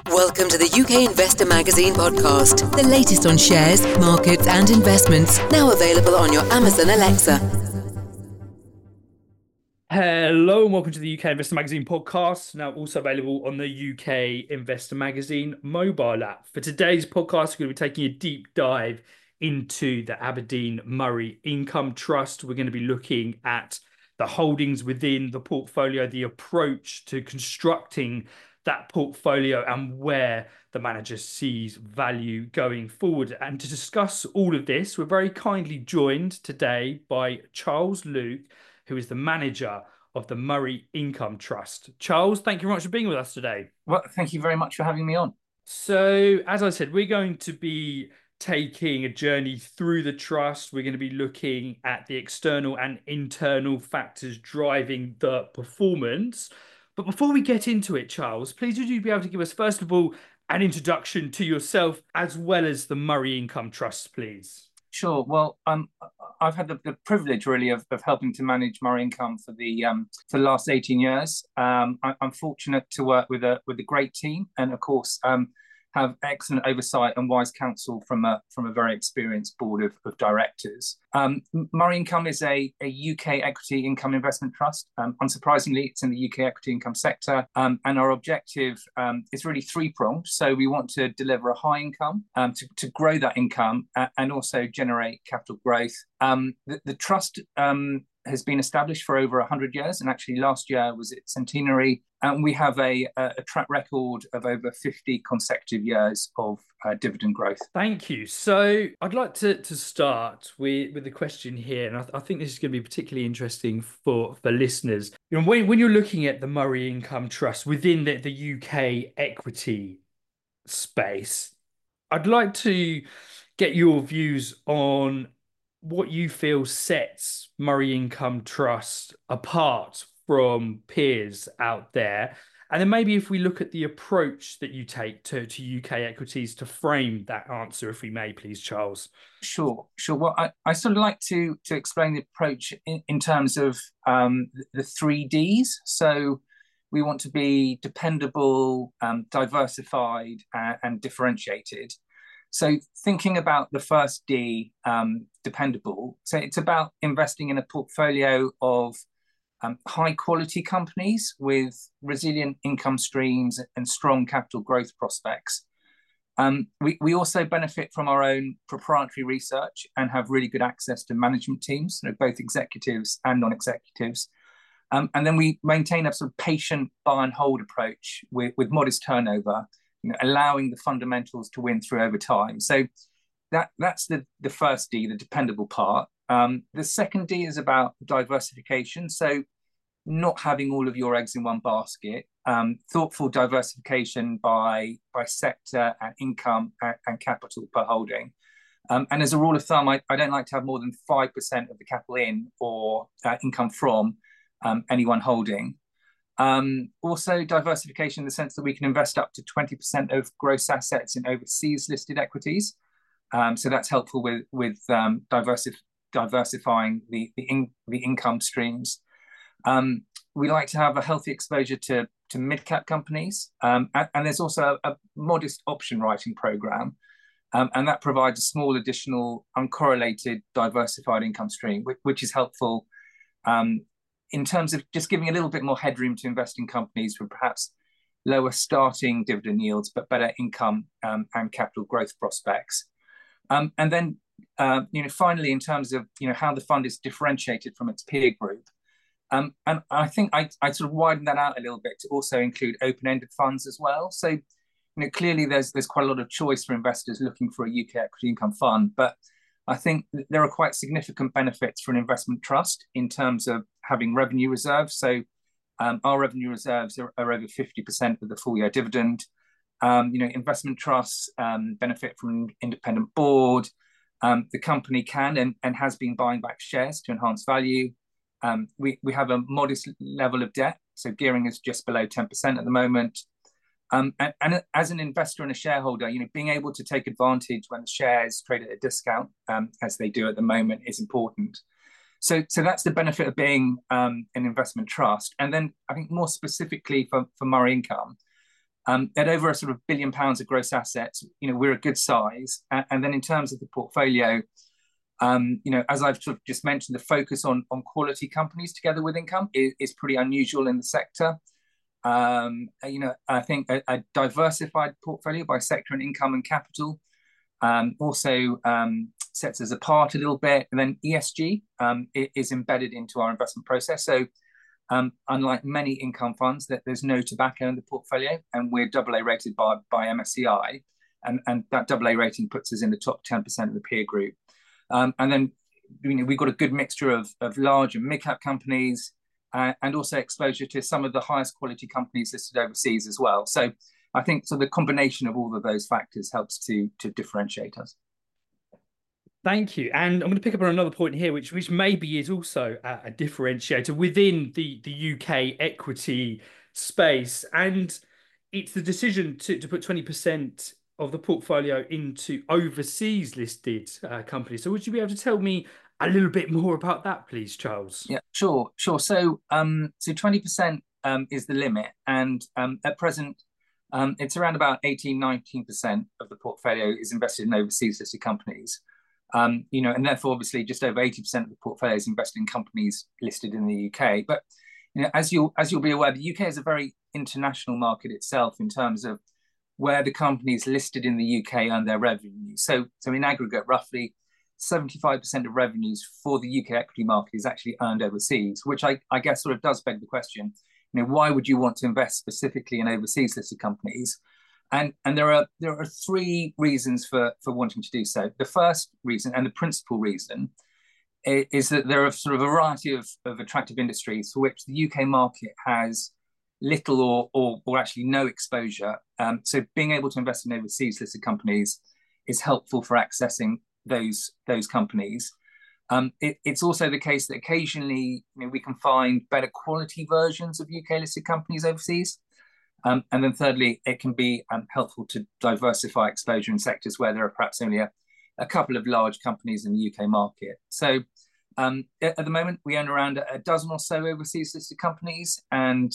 Welcome to the UK Investor Magazine podcast, the latest on shares, markets and investments, now available on your Amazon Alexa. Hello and welcome to the UK Investor Magazine podcast, now also available on the UK Investor Magazine mobile app. For today's podcast, we're going to be taking a deep dive into the Aberdeen Murray Income Trust. We're going to be looking at the holdings within the portfolio, the approach to constructing that portfolio and where the manager sees value going forward. And to discuss all of this, we're very kindly joined today by Charles Luke, who is the manager of the Murray Income Trust. Charles, thank you very much for being with us today. Well, thank you very much for having me on. So, as I said, we're going to be taking a journey through the trust. We're going to be looking at the external and internal factors driving the performance. But before we get into it, Charles, please would you be able to give us, first of all, an introduction to yourself as well as the Murray Income Trust, please? Sure. Well, I've had the privilege really of helping to manage Murray Income for the last 18 years. I'm fortunate to work with a great team, and of course have excellent oversight and wise counsel from a very experienced board of directors. Murray Income is a UK equity income investment trust. Unsurprisingly, it's in the UK equity income sector, and our objective is really three-pronged. So we want to deliver a high income, to grow that income, and also generate capital growth. The trust has been established for over 100 years, and actually last year was its centenary. And we have a track record of over 50 consecutive years of dividend growth. Thank you. So I'd like to start with the question here, and I think this is going to be particularly interesting for listeners. You know, when you're looking at the Murray Income Trust within the UK equity space, I'd like to get your views on what you feel sets Murray Income Trust apart from peers out there. And then maybe if we look at the approach that you take to UK equities to frame that answer, if we may, please, Charles. Sure. Well, I sort of like to explain the approach in terms of the three Ds. So we want to be dependable, diversified, and differentiated. So thinking about the first D, dependable, so it's about investing in a portfolio of high quality companies with resilient income streams and strong capital growth prospects. We also benefit from our own proprietary research and have really good access to management teams, both executives and non-executives. And then we maintain a sort of patient buy and hold approach with modest turnover, allowing the fundamentals to win through over time. So that's the first D, the dependable part. The second D is about diversification. So not having all of your eggs in one basket, thoughtful diversification by sector and income and capital per holding. And as a rule of thumb, I don't like to have more than 5% of the capital in or income from any one holding. Also diversification in the sense that we can invest up to 20% of gross assets in overseas listed equities. So that's helpful with diversifying the income streams. We like to have a healthy exposure to mid-cap companies. And there's also a modest option writing program. And that provides a small additional uncorrelated diversified income stream, which is helpful in terms of just giving a little bit more headroom to invest in companies with perhaps lower starting dividend yields, but better income and capital growth prospects. And then, finally, in terms of, how the fund is differentiated from its peer group. And I think I sort of widen that out a little bit to also include open-ended funds as well. So, clearly there's quite a lot of choice for investors looking for a UK equity income fund, but I think there are quite significant benefits for an investment trust in terms of having revenue reserves. So our revenue reserves are over 50% of the full year dividend. Investment trusts benefit from an independent board. The company can and has been buying back shares to enhance value. We have a modest level of debt, so gearing is just below 10% at the moment. And as an investor and a shareholder, being able to take advantage when the shares trade at a discount, as they do at the moment, is important. So that's the benefit of being an investment trust. And then I think more specifically for Murray Income, At over a sort of £1 billion of gross assets, we're a good size. And then in terms of the portfolio, as I've sort of just mentioned, the focus on quality companies together with income is pretty unusual in the sector. I think a diversified portfolio by sector and income and capital also sets us apart a little bit. And then ESG is embedded into our investment process. So unlike many income funds, there's no tobacco in the portfolio, and we're AA rated by MSCI, and that AA rating puts us in the top 10% of the peer group. And then we've got a good mixture of large and mid-cap companies, and also exposure to some of the highest quality companies listed overseas as well. So I think the combination of all of those factors helps to differentiate us. Thank you. And I'm going to pick up on another point here, which maybe is also a differentiator within the UK equity space. And it's the decision to put 20% of the portfolio into overseas listed companies. So would you be able to tell me a little bit more about that, please, Charles? Yeah, sure. So 20% is the limit. And at present, it's around about 18-19% of the portfolio is invested in overseas listed companies. And therefore, obviously, just over 80% of the portfolio is invested in companies listed in the UK. But as you'll be aware, the UK is a very international market itself in terms of where the companies listed in the UK earn their revenue. So in aggregate, roughly 75% of revenues for the UK equity market is actually earned overseas, which I guess sort of does beg the question, why would you want to invest specifically in overseas listed companies? And there are three reasons for wanting to do so. The first reason, and the principal reason, is that there are sort of a variety of attractive industries for which the UK market has little or actually no exposure. So being able to invest in overseas listed companies is helpful for accessing those companies. It's also the case that occasionally we can find better quality versions of UK listed companies overseas. And then thirdly, it can be helpful to diversify exposure in sectors where there are perhaps only a couple of large companies in the UK market. So at the moment, we own around a dozen or so overseas listed companies. And,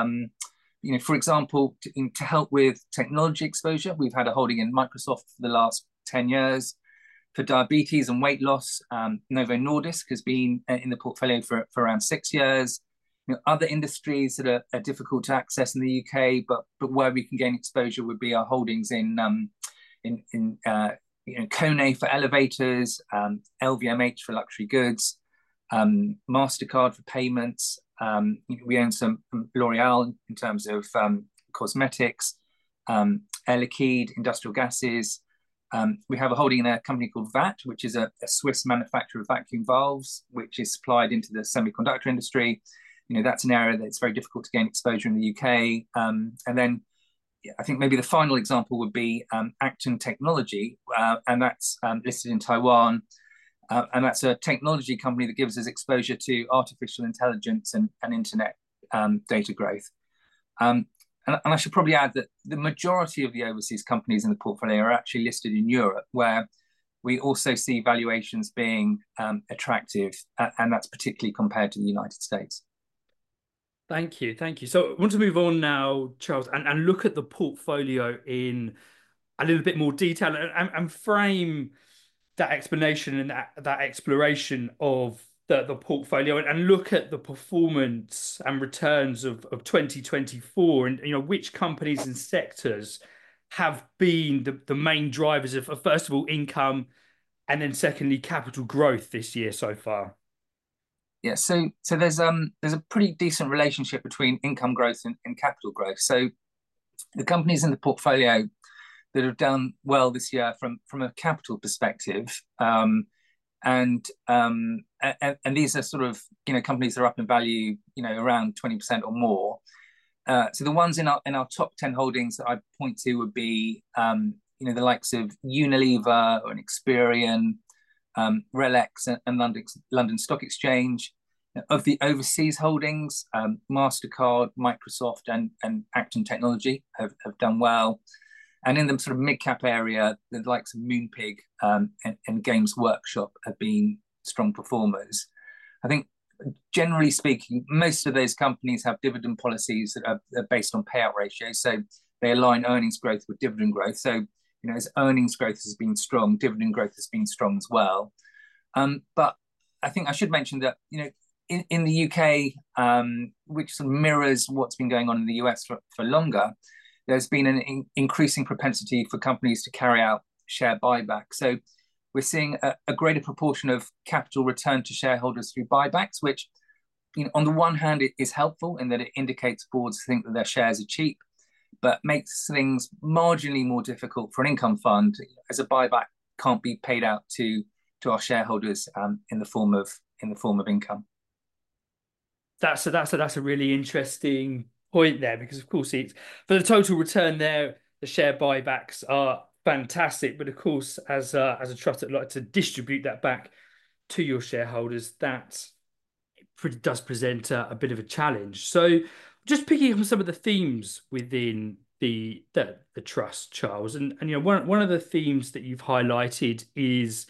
for example, to help with technology exposure, we've had a holding in Microsoft for the last 10 years. For diabetes and weight loss, Novo Nordisk has been in the portfolio for around 6 years. Other industries that are difficult to access in the UK, but where we can gain exposure would be our holdings in Kone for elevators, LVMH for luxury goods, MasterCard for payments. We own some L'Oreal in terms of cosmetics, Air Liquide, industrial gases. We have a holding in a company called VAT, which is a Swiss manufacturer of vacuum valves, which is supplied into the semiconductor industry. That's an area that's very difficult to gain exposure in the UK. And then I think maybe the final example would be Acton Technology, and that's listed in Taiwan. And that's a technology company that gives us exposure to artificial intelligence and internet data growth. And I should probably add that the majority of the overseas companies in the portfolio are actually listed in Europe, where we also see valuations being attractive, and that's particularly compared to the United States. Thank you. So I want to move on now, Charles, and look at the portfolio in a little bit more detail and frame that explanation and that exploration of the portfolio and look at the performance and returns of 2024 and which companies and sectors have been the main drivers of first of all income and then secondly capital growth this year so far. Yeah, so there's a pretty decent relationship between income growth and capital growth. So the companies in the portfolio that have done well this year from a capital perspective, and these are sort of companies that are up in value around 20% or more. So the ones in our top 10 holdings that I point to would be the likes of Unilever and Experian, RELX and London Stock Exchange. Of the overseas holdings, MasterCard, Microsoft and Acton Technology have done well. And in the sort of mid-cap area, the likes of Moonpig and Games Workshop have been strong performers. I think generally speaking, most of those companies have dividend policies that are based on payout ratios. So they align earnings growth with dividend growth. So, as earnings growth has been strong, dividend growth has been strong as well. But I think I should mention that, in the UK, which sort of mirrors what's been going on in the US for longer, there's been an increasing propensity for companies to carry out share buyback. So we're seeing a greater proportion of capital returned to shareholders through buybacks, which, on the one hand, it is helpful in that it indicates boards think that their shares are cheap, but makes things marginally more difficult for an income fund, as a buyback can't be paid out to our shareholders in the form of income. That's a really interesting point there, because of course it's for the total return there, the share buybacks are fantastic, but of course as a trust that like to distribute that back to your shareholders, that does present a bit of a challenge. So just picking up on some of the themes within the trust, Charles, and one of the themes that you've highlighted is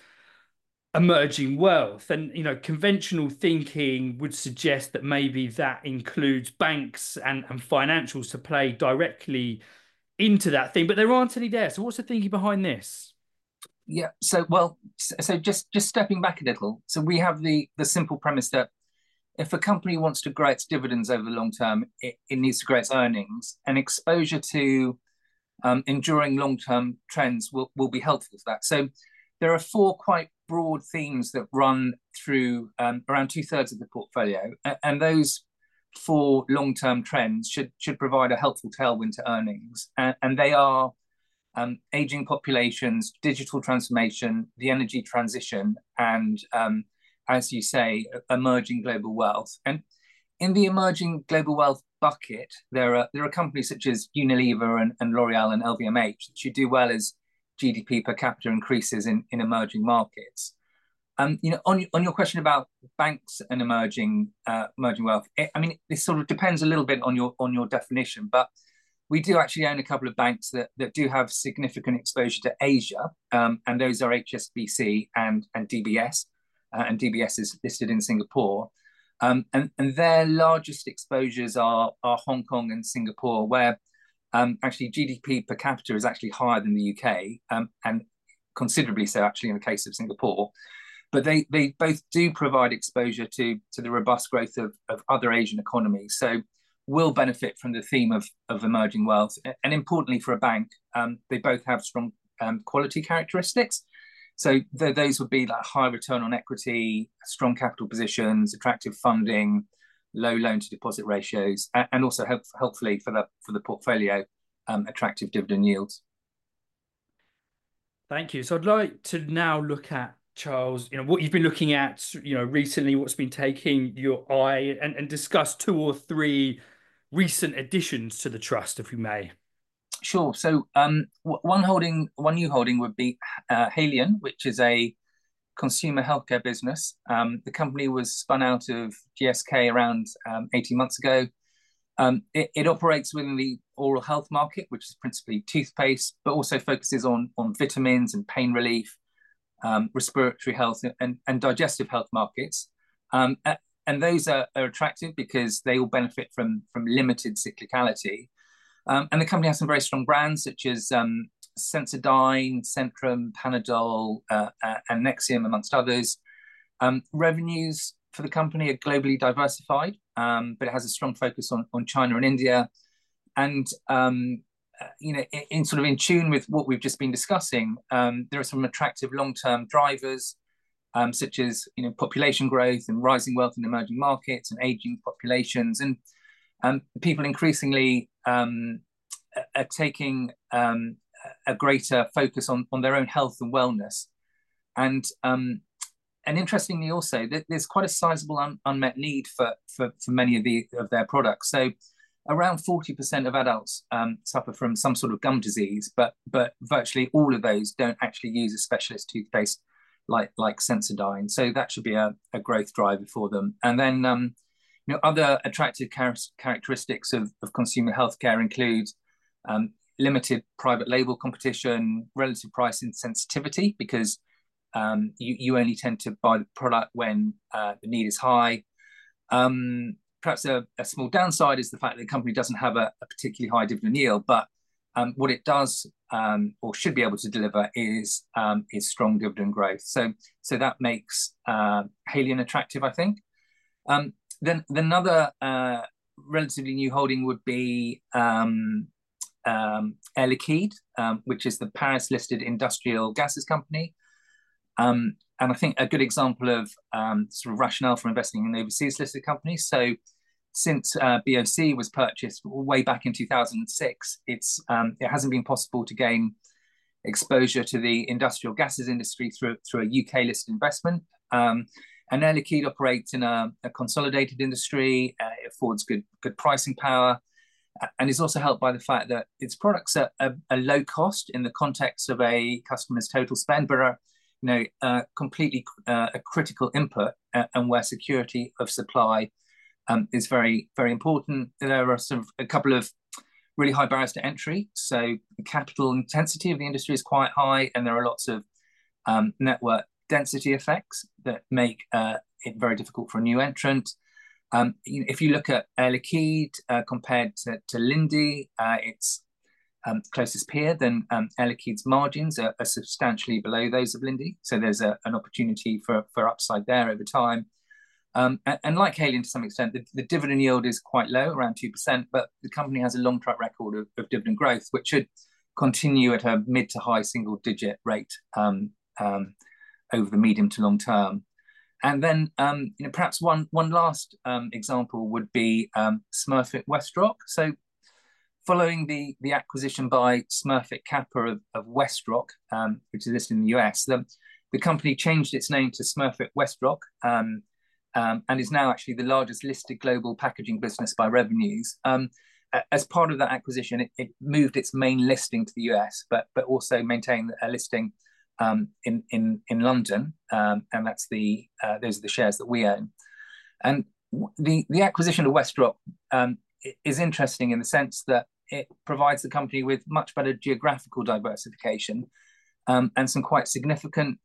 emerging wealth, and conventional thinking would suggest that maybe that includes banks and financials to play directly into that thing, but there aren't any there. So what's the thinking behind this? Yeah, so just stepping back a little, so we have the simple premise that if a company wants to grow its dividends over the long term, it needs to grow its earnings, and exposure to enduring long-term trends will be helpful to that. So there are four quite broad themes that run through around 2/3 of the portfolio, and those four long-term trends should provide a helpful tailwind to earnings, and they are aging populations, digital transformation, the energy transition, and as you say, emerging global wealth. And in the emerging global wealth bucket, there are companies such as Unilever and L'Oreal and LVMH that should do well as GDP per capita increases in emerging markets. On your question about banks and emerging wealth, this sort of depends a little bit on your definition, but we do actually own a couple of banks that do have significant exposure to Asia, and those are HSBC and DBS, and DBS is listed in Singapore, and their largest exposures are Hong Kong and Singapore, where actually GDP per capita is actually higher than the UK, and considerably so actually in the case of Singapore. But they both do provide exposure to the robust growth of other Asian economies. So will benefit from the theme of emerging wealth. And importantly for a bank, they both have strong quality characteristics. So those would be like high return on equity, strong capital positions, attractive funding, low loan to deposit ratios, and also helpfully for the portfolio, attractive dividend yields. Thank you. So I'd like to now look at, Charles, what you've been looking at, recently, what's been taking your eye, and discuss 2 or 3 recent additions to the trust, if we may. Sure. So one new holding would be Haleon, which is a consumer healthcare business. The company was spun out of GSK around 18 months ago. It operates within the oral health market, which is principally toothpaste, but also focuses on vitamins and pain relief, respiratory health and digestive health markets. And those are attractive because they all benefit from limited cyclicality. And the company has some very strong brands such as Sensodyne, Centrum, Panadol, and Nexium, amongst others. Revenues for the company are globally diversified, but it has a strong focus on China and India. And in sort of in tune with what we've just been discussing, there are some attractive long-term drivers, such as population growth and rising wealth in emerging markets and aging populations, and people increasingly are taking a greater focus on their own health and wellness. And interestingly also, there's quite a sizable unmet need for many of their products. So around 40% of adults suffer from some sort of gum disease, but virtually all of those don't actually use a specialist toothpaste like Sensodyne. So that should be a growth driver for them. And then other attractive characteristics of consumer healthcare include limited private label competition, relative price insensitivity, because you only tend to buy the product when the need is high. Perhaps a small downside is the fact that the company doesn't have a particularly high dividend yield, but what it does or should be able to deliver is strong dividend growth. So that makes Haleon attractive, I think. Then another relatively new holding would be Air Liquide, which is the Paris-listed industrial gases company. And I think a good example of sort of rationale for investing in overseas listed companies. So since BOC was purchased way back in 2006, it hasn't been possible to gain exposure to the industrial gases industry through a UK listed investment. And Air Liquide operates in a consolidated industry. It affords good pricing power, and is also helped by the fact that its products are low cost in the context of a customer's total spend, but are completely a critical input, and where security of supply is very, very important. There are sort of a couple of really high barriers to entry. So the capital intensity of the industry is quite high, and there are lots of network density effects that make it very difficult for a new entrant. If you look at Air Liquide compared to Linde, its closest peer, then Air Liquide's margins are substantially below those of Linde. So there's an opportunity for upside there over time. And like Haleon to some extent, the dividend yield is quite low, around 2%, but the company has a long track record of dividend growth, which should continue at a mid to high single digit rate over the medium to long term. And then perhaps one last example would be Smurfit Westrock. So following the acquisition by Smurfit Kappa of Westrock, which is listed in the US, the company changed its name to Smurfit Westrock, and is now actually the largest listed global packaging business by revenues. As part of that acquisition, it moved its main listing to the US, but also maintained a listing in London, and that's those are the shares that we own. And the acquisition of Westrock is interesting in the sense that it provides the company with much better geographical diversification, and some quite significant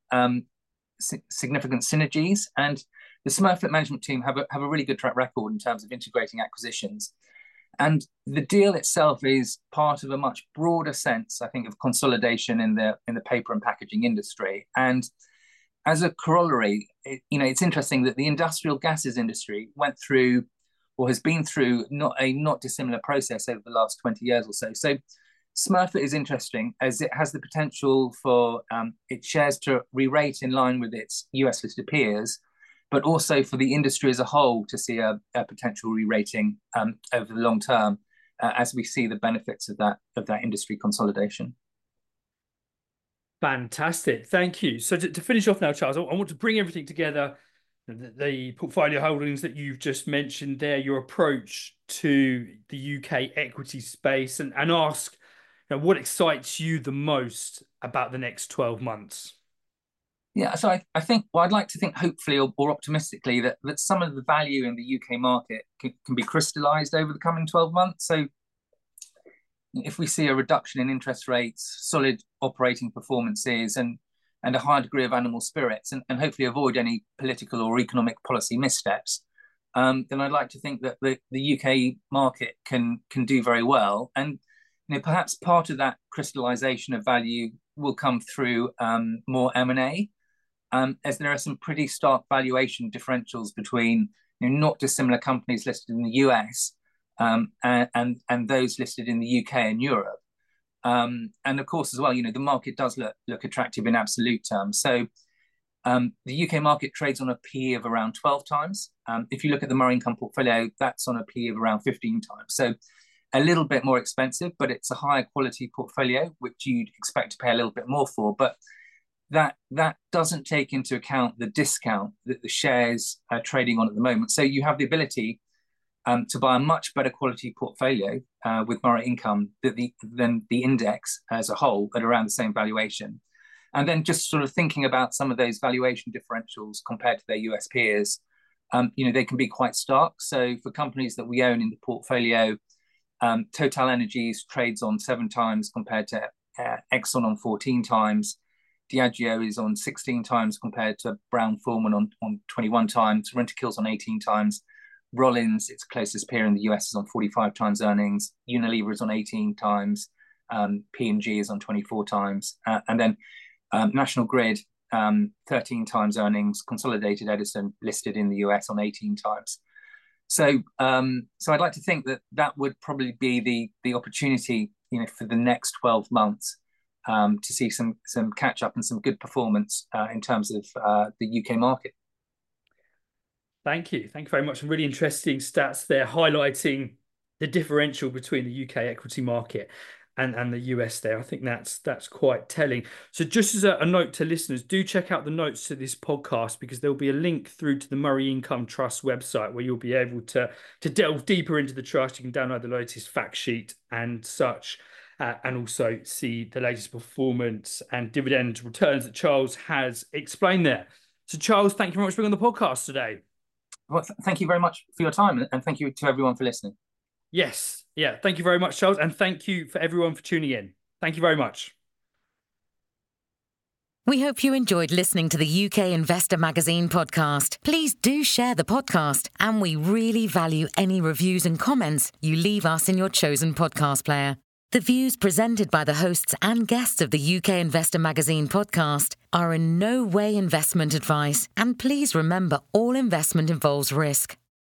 synergies. And the Smurfit management team have a really good track record in terms of integrating acquisitions. And the deal itself is part of a much broader sense, I think, of consolidation in the paper and packaging industry. And as a corollary, it's interesting that the industrial gases industry went through, or has been through, not dissimilar process over the last 20 years or so. So Smurfit is interesting as it has the potential for its shares to re-rate in line with its US listed peers, but also for the industry as a whole to see a potential re-rating over the long term, as we see the benefits of that industry consolidation. Fantastic, thank you. So to finish off now, Charles, I want to bring everything together, the portfolio holdings that you've just mentioned there, your approach to the UK equity space, and ask what excites you the most about the next 12 months? Yeah, so I think, well, I'd like to think hopefully or optimistically that some of the value in the UK market can be crystallized over the coming 12 months. So if we see a reduction in interest rates, solid operating performances, and a high degree of animal spirits, and hopefully avoid any political or economic policy missteps, then I'd like to think that the UK market can do very well. And perhaps part of that crystallization of value will come through more M&A. As there are some pretty stark valuation differentials between not dissimilar companies listed in the US and those listed in the UK and Europe. And of course, as well, the market does look attractive in absolute terms. So the UK market trades on a PE of around 12 times. If you look at the Murray Income portfolio, that's on a PE of around 15 times. So a little bit more expensive, but it's a higher quality portfolio, which you'd expect to pay a little bit more for. But that doesn't take into account the discount that the shares are trading on at the moment. So you have the ability to buy a much better quality portfolio with Murray Income than the index as a whole at around the same valuation. And then just sort of thinking about some of those valuation differentials compared to their US peers, they can be quite stark. So for companies that we own in the portfolio, Total Energies trades on 7 times compared to Exxon on 14 times. Diageo is on 16 times compared to Brown-Forman on 21 times. Rentokil's on 18 times. Rollins, its closest peer in the US, is on 45 times earnings. Unilever is on 18 times. P&G is on 24 times, and then National Grid, 13 times earnings, Consolidated Edison listed in the US on 18 times. So I'd like to think that would probably be the opportunity, for the next 12 months to see some catch up and some good performance in terms of the UK market. Thank you very much. Some really interesting stats there highlighting the differential between the UK equity market and the US there. I think that's quite telling. So just as a note to listeners, do check out the notes to this podcast, because there'll be a link through to the Murray Income Trust website where you'll be able to delve deeper into the trust. You can download the latest fact sheet and such, and also see the latest performance and dividend returns that Charles has explained there. So Charles, thank you very much for being on the podcast today. Well, thank you very much for your time, and thank you to everyone for listening. Yes. Yeah. Thank you very much, Charles. And thank you for everyone for tuning in. Thank you very much. We hope you enjoyed listening to the UK Investor Magazine podcast. Please do share the podcast, and we really value any reviews and comments you leave us in your chosen podcast player. The views presented by the hosts and guests of the UK Investor Magazine podcast are in no way investment advice, and please remember all investment involves risk.